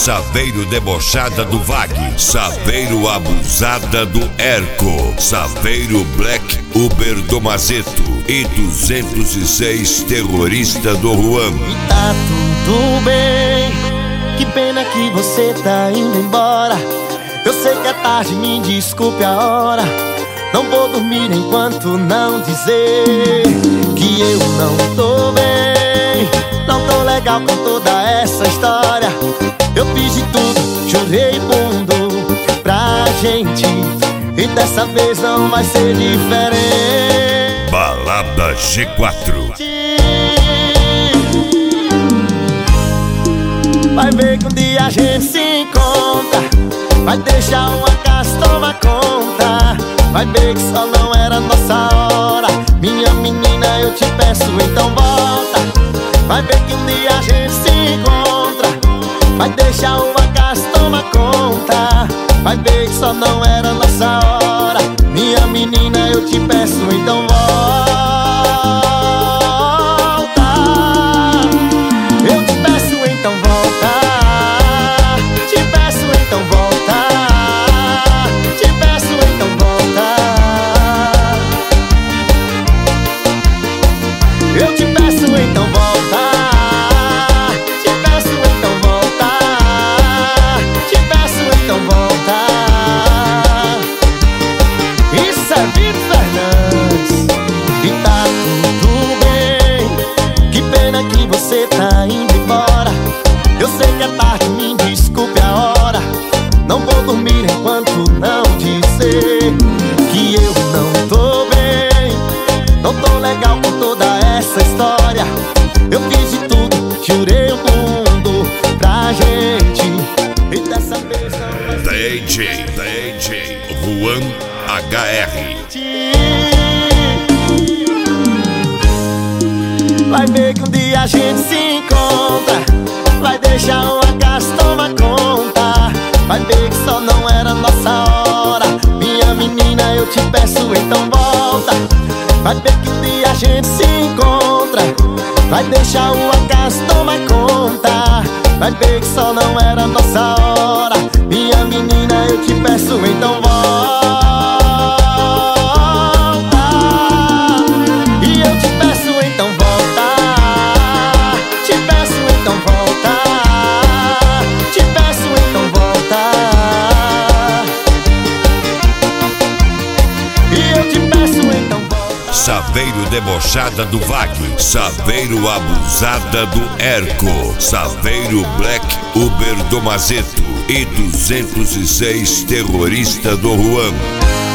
Saveiro debochada do Vag, Saveiro abusada do Erco, Saveiro Black Uber do Mazeto e 206 terrorista do Juan. E tá tudo bem, que pena que você tá indo embora. Eu sei que é tarde, me desculpe a hora. Não vou dormir enquanto não dizer que eu não tô bem. Não tô legal com toda essa história. Eu fiz de tudo, chorei fundo pra gente, e dessa vez não vai ser diferente. Balada G4. Vai ver que um dia a gente se encontra. Vai deixar uma casa, toma conta. Vai ver que só não era nossa hora. Minha menina, eu te peço, então volta. Vai ver que um dia a gente se encontra. Vai deixar uma casa, toma conta. Vai ver que só não era nossa hora. Minha menina, eu te peço, então volta. Eu te peço, então volta. Te peço, então volta. Te peço, então volta. Eu te peço, então volta. Te peço, então volta. Te peço, então volta. Isso é Vitor Fernandes. E tá tudo bem, que pena que você tá indo embora. Eu sei que é tarde, me desculpe a hora. Não vou dormir enquanto não dizer que eu não tô bem. Não tô legal com toda essa história. Eu fiz de tudo, jurei o mundo pra gente, e dessa vez não vai ser DJ Juan HR. Vai ver que um dia a gente se encontra. Vai deixar uma casa, toma conta. Vai ver que só não era nossa hora. Minha menina, eu te peço, então volta. Vai ver que um dia a gente se encontra. Vai deixar uma casa, toma conta. Vai ver que só não era nossa hora. Minha menina, eu te peço, então volta. E eu te peço, então volta. Te peço, então volta. Te peço, então volta. E eu te peço, então volta. Saveiro debochada do Vag, Saveiro abusada do Erco, Saveiro Black Uber do Mazeto e 206 terrorista do Juan.